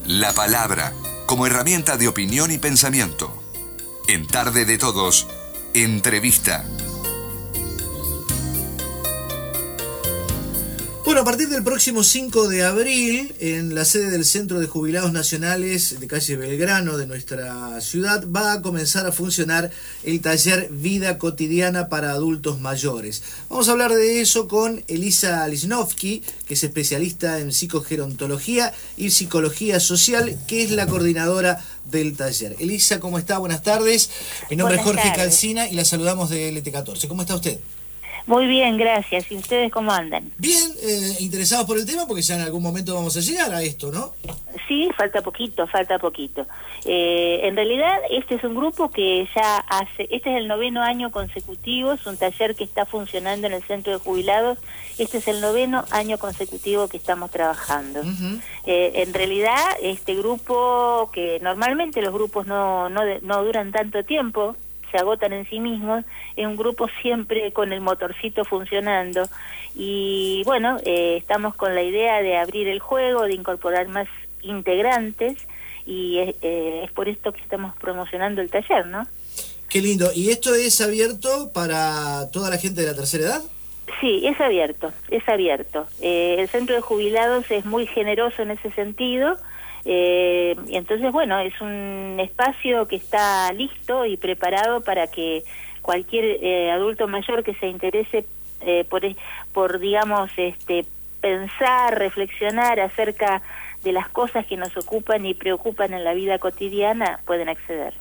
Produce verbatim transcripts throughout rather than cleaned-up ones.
La palabra como herramienta de opinión y pensamiento. En Tarde de Todos, entrevista. Bueno, a partir del próximo cinco de abril, en la sede del Centro de Jubilados Nacionales de calle Belgrano de nuestra ciudad, va a comenzar a funcionar el taller Vida Cotidiana para Adultos Mayores. Vamos a hablar de eso con Elisa Lisnowski, que es especialista en psicogerontología y psicología social, que es la coordinadora del taller. Elisa, ¿cómo está? Buenas tardes. Mi nombre Buenas es Jorge tardes. Calcina y la saludamos de L T catorce. ¿Cómo está usted? Muy bien, gracias. ¿Y ustedes cómo andan? Bien, eh, interesados por el tema porque ya en algún momento vamos a llegar a esto, ¿no? Sí, falta poquito, falta poquito. Eh, en realidad, este es un grupo que ya hace, este es el noveno año consecutivo, es un taller que está funcionando en el Centro de Jubilados, este es el noveno año consecutivo que estamos trabajando. Uh-huh. Eh, en realidad, este grupo, que normalmente los grupos no, no, no duran tanto tiempo, se agotan en sí mismos, es un grupo siempre con el motorcito funcionando y bueno, eh, estamos con la idea de abrir el juego, de incorporar más integrantes y eh, es por esto que estamos promocionando el taller, ¿no? Qué lindo. ¿Y esto es abierto para toda la gente de la tercera edad? Sí, es abierto, es abierto. Eh, el Centro de Jubilados es muy generoso en ese sentido. Eh, y entonces, bueno, es un espacio que está listo y preparado para que cualquier eh, adulto mayor que se interese eh, por, por, digamos, este, pensar, reflexionar acerca de las cosas que nos ocupan y preocupan en la vida cotidiana, pueden acceder.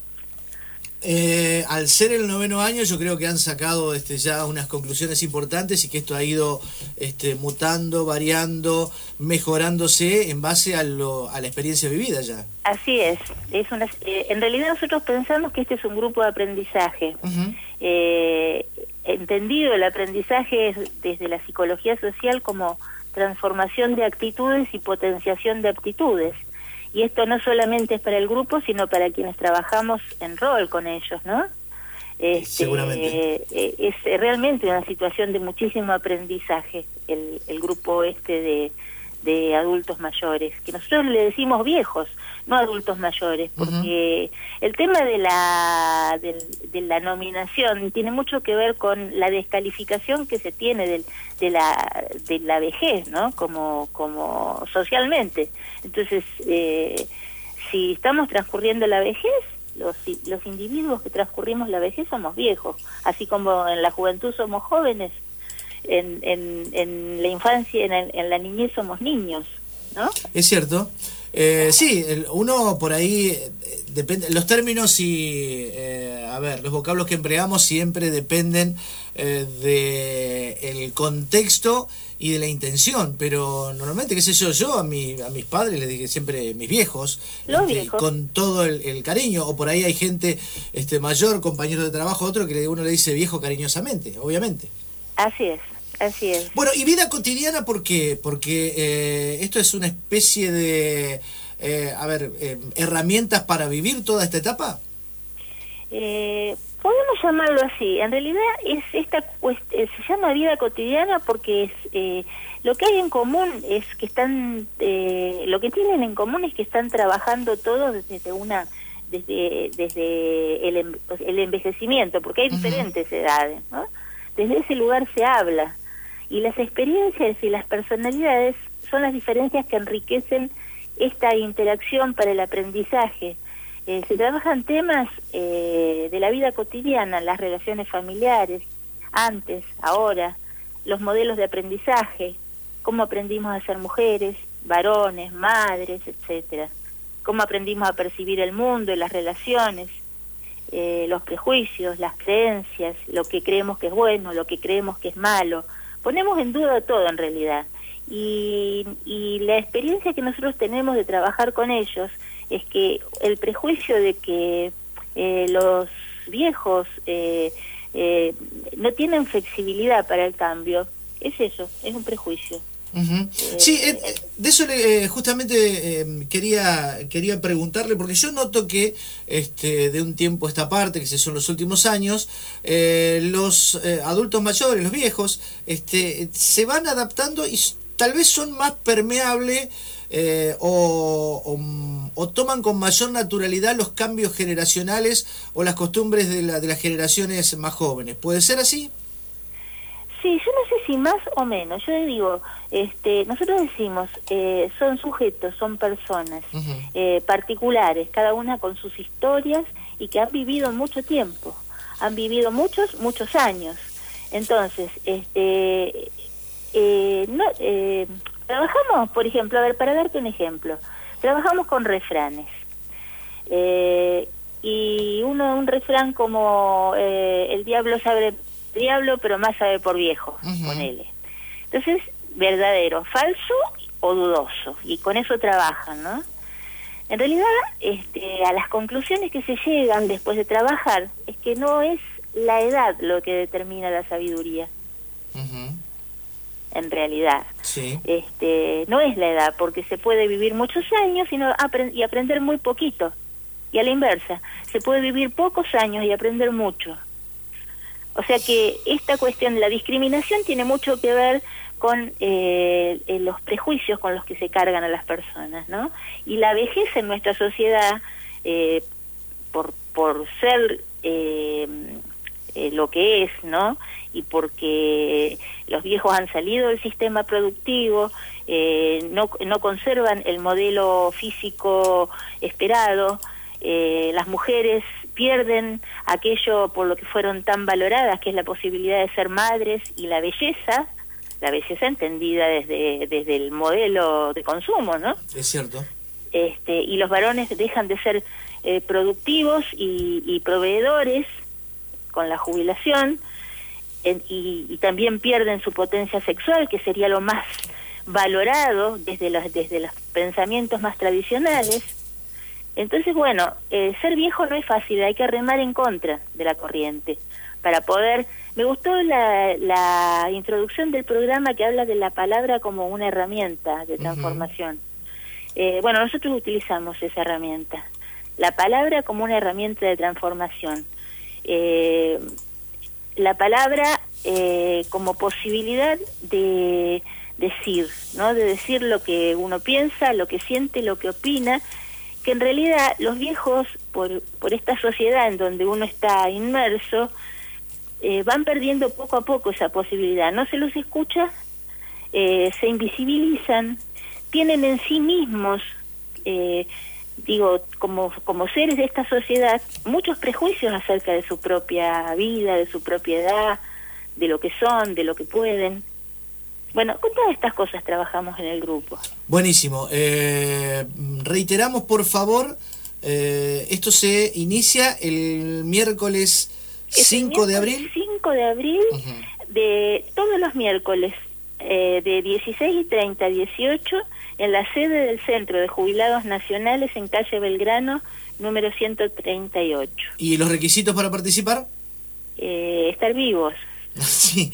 Eh, al ser el noveno año, yo creo que han sacado este, ya unas conclusiones importantes y que esto ha ido este, mutando, variando, mejorándose en base a, lo, a la experiencia vivida ya. Así es. es una, eh, en realidad nosotros pensamos que este es un grupo de aprendizaje. Uh-huh. eh, entendido el aprendizaje desde la psicología social como transformación de actitudes y potenciación de aptitudes. Y esto no solamente es para el grupo, sino para quienes trabajamos en rol con ellos, ¿no? Este, Seguramente. Eh, es realmente una situación de muchísimo aprendizaje, el, el grupo este de, de adultos mayores, que nosotros le decimos viejos, no adultos mayores, porque uh-huh. el tema de la, de, de la nominación tiene mucho que ver con la descalificación que se tiene del, de la de la vejez, ¿no? Como como socialmente. Entonces, eh, si estamos transcurriendo la vejez, los los individuos que transcurrimos la vejez somos viejos, así como en la juventud somos jóvenes, en en, en la infancia, en, el, en la niñez somos niños, ¿no? Es cierto. Eh, sí, el, uno por ahí eh, depende, los términos y eh, a ver, los vocablos que empleamos siempre dependen eh, de el contexto y de la intención, pero normalmente, qué sé yo, yo a mi, a mis padres les dije siempre mis viejos, los este, viejos. Con todo el, el cariño, o por ahí hay gente este mayor, compañeros de trabajo, otro que uno le dice viejo cariñosamente, obviamente. Así es. Así es. Bueno, ¿y vida cotidiana por qué? Porque eh, esto es una especie de, eh, a ver, eh, herramientas para vivir toda esta etapa. Eh, podemos llamarlo así. En realidad es esta se llama vida cotidiana porque es eh, lo que hay en común es que están, eh, lo que tienen en común es que están trabajando todos desde una, desde desde el, el envejecimiento, porque hay uh-huh. diferentes edades, ¿no? Desde ese lugar se habla. Y las experiencias y las personalidades son las diferencias que enriquecen esta interacción para el aprendizaje. Eh, se trabajan temas eh, de la vida cotidiana, las relaciones familiares, antes, ahora, los modelos de aprendizaje, cómo aprendimos a ser mujeres, varones, madres, etcétera, cómo aprendimos a percibir el mundo y las relaciones, eh, los prejuicios, las creencias, lo que creemos que es bueno, lo que creemos que es malo. Ponemos en duda todo en realidad y, y la experiencia que nosotros tenemos de trabajar con ellos es que el prejuicio de que eh, los viejos eh, eh, no tienen flexibilidad para el cambio, es eso, es un prejuicio. Uh-huh. Eh, sí, eh, de eso eh, justamente eh, quería quería preguntarle, porque yo noto que este de un tiempo a esta parte, que son los últimos años, eh, los eh, adultos mayores, los viejos, este se van adaptando y tal vez son más permeables eh, o, o, o toman con mayor naturalidad los cambios generacionales o las costumbres de, la, de las generaciones más jóvenes. ¿Puede ser así? Sí, yo no sé si más o menos. Yo digo, este, nosotros decimos, eh, son sujetos, son personas uh-huh. eh, particulares, cada una con sus historias y que han vivido mucho tiempo, han vivido muchos, muchos años. Entonces, este, eh, no, eh, trabajamos, por ejemplo, a ver, para darte un ejemplo, trabajamos con refranes. Eh, y uno, un refrán como eh, el diablo sabe diablo, pero más sabe por viejo, uh-huh. ponele. Entonces, verdadero, falso o dudoso, y con eso trabajan, ¿no? En realidad, este, a las conclusiones que se llegan después de trabajar, es que no es la edad lo que determina la sabiduría. Uh-huh. En realidad. Sí. Este, no es la edad, porque se puede vivir muchos años y, no apre- y aprender muy poquito. Y a la inversa, se puede vivir pocos años y aprender mucho. O sea que esta cuestión, la discriminación, tiene mucho que ver con eh, eh, los prejuicios con los que se cargan a las personas, ¿no? Y la vejez en nuestra sociedad, eh, por por ser eh, eh, lo que es, ¿no? Y porque los viejos han salido del sistema productivo, eh, no no conservan el modelo físico esperado, eh, las mujeres pierden aquello por lo que fueron tan valoradas, que es la posibilidad de ser madres, y la belleza, la belleza entendida desde desde el modelo de consumo, ¿no? Es cierto. Este, y los varones dejan de ser eh, productivos y, y proveedores con la jubilación, en, y, y también pierden su potencia sexual, que sería lo más valorado desde los, desde los pensamientos más tradicionales. Entonces, bueno, eh, ser viejo no es fácil, hay que remar en contra de la corriente para poder... Me gustó la, la introducción del programa que habla de la palabra como una herramienta de transformación. Uh-huh. Eh, bueno, nosotros utilizamos esa herramienta, la palabra como una herramienta de transformación. Eh, la palabra eh, como posibilidad de decir, ¿no? De decir lo que uno piensa, lo que siente, lo que opina, que en realidad los viejos, por, por esta sociedad en donde uno está inmerso, eh, van perdiendo poco a poco esa posibilidad. No se los escucha, eh, se invisibilizan, tienen en sí mismos, eh, digo, como, como seres de esta sociedad, muchos prejuicios acerca de su propia vida, de su propiedad, de lo que son, de lo que pueden. Bueno, con todas estas cosas trabajamos en el grupo. Buenísimo. Eh, reiteramos, por favor, eh, esto se inicia el miércoles cinco de abril. cinco de abril, uh-huh. de todos los miércoles, eh, de dieciséis y treinta a dieciocho, en la sede del Centro de Jubilados Nacionales en calle Belgrano, número ciento treinta y ocho. ¿Y los requisitos para participar? Eh, estar vivos. Sí.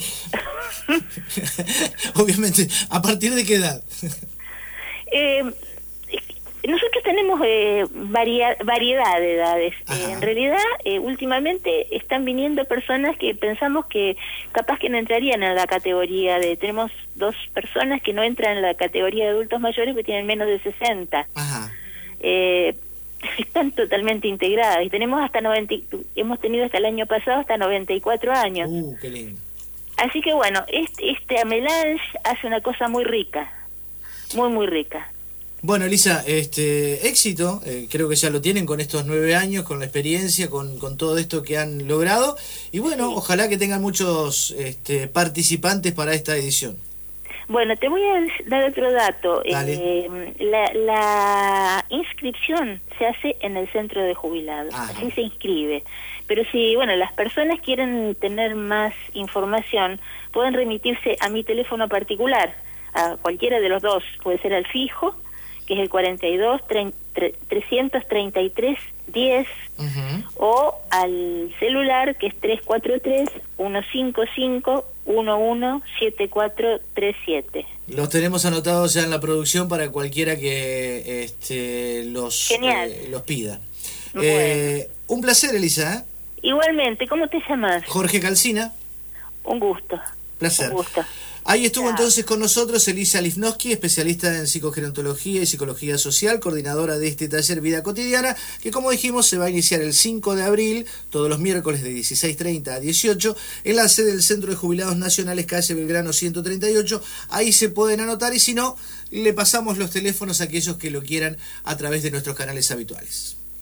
Obviamente. ¿A partir de qué edad? eh, nosotros tenemos eh, varia, variedad de edades. Eh, en realidad, eh, últimamente están viniendo personas que pensamos que capaz que no entrarían en la categoría de... Tenemos dos personas que no entran en la categoría de adultos mayores que tienen menos de sesenta. Ajá. Eh, están totalmente integradas y tenemos hasta noventa, hemos tenido hasta el año pasado hasta noventa y cuatro años. Uh, qué lindo. Así que bueno, este, este melange hace una cosa muy rica, muy muy rica. Bueno, Elisa, este éxito, eh, creo que ya lo tienen con estos nueve años, con la experiencia, con, con todo esto que han logrado, y bueno, sí. Ojalá que tengan muchos este, participantes para esta edición. Bueno, te voy a dar otro dato. Eh, la, la inscripción se hace en el centro de jubilados, Ajá. así se inscribe. Pero si, bueno, las personas quieren tener más información, pueden remitirse a mi teléfono particular, a cualquiera de los dos, puede ser al fijo, que es el cuarenta y dos, trescientos treinta y tres, diez, uh-huh. o al celular, que es tres cuatro tres, uno cinco cinco, uno uno siete cuatro tres siete. Los tenemos anotados ya en la producción para cualquiera que este, los, eh, los pida. Bueno. Eh, un placer, Elisa. ¿eh? Igualmente, ¿cómo te llamas? Jorge Calcina. Un gusto. Placer. Un gusto. Ahí estuvo Claro. entonces con nosotros Elisa Lifnowski, especialista en psicogerontología y psicología social, coordinadora de este taller Vida Cotidiana, que como dijimos se va a iniciar el cinco de abril, todos los miércoles de dieciséis treinta a dieciocho, en la sede del Centro de Jubilados Nacionales, calle Belgrano ciento treinta y ocho. Ahí se pueden anotar y si no, le pasamos los teléfonos a aquellos que lo quieran a través de nuestros canales habituales.